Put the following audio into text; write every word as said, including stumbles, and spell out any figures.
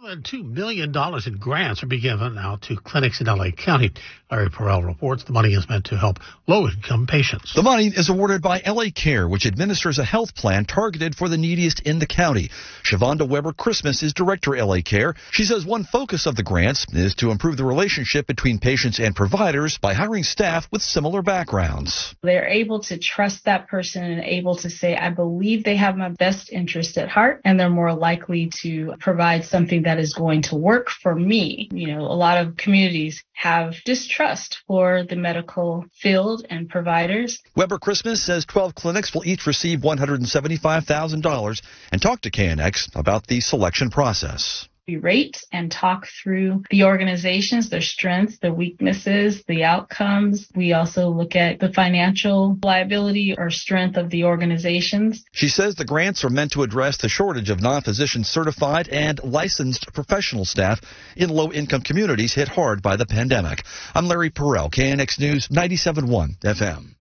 More than two million dollars in grants are being given out to clinics in L A County. Larry Perrell reports the money is meant to help low-income patients. The money is awarded by L A Care, which administers a health plan targeted for the neediest in the county. Shavonda Weber Christmas is director L A Care. She says one focus of the grants is to improve the relationship between patients and providers by hiring staff with similar backgrounds. They're able to trust that person and able to say, I believe they have my best interest at heart, and they're more likely to provide something that is going to work for me. You know, a lot of communities have distrust for the medical field and providers. Weber Christmas says twelve clinics will each receive one hundred seventy-five thousand dollars and talk to K N X about the selection process. We rate and talk through the organizations, their strengths, their weaknesses, the outcomes. We also look at the financial liability or strength of the organizations. She says the grants are meant to address the shortage of non-physician certified and licensed professional staff in low-income communities hit hard by the pandemic. I'm Larry Perrell, K N X News ninety-seven point one F M.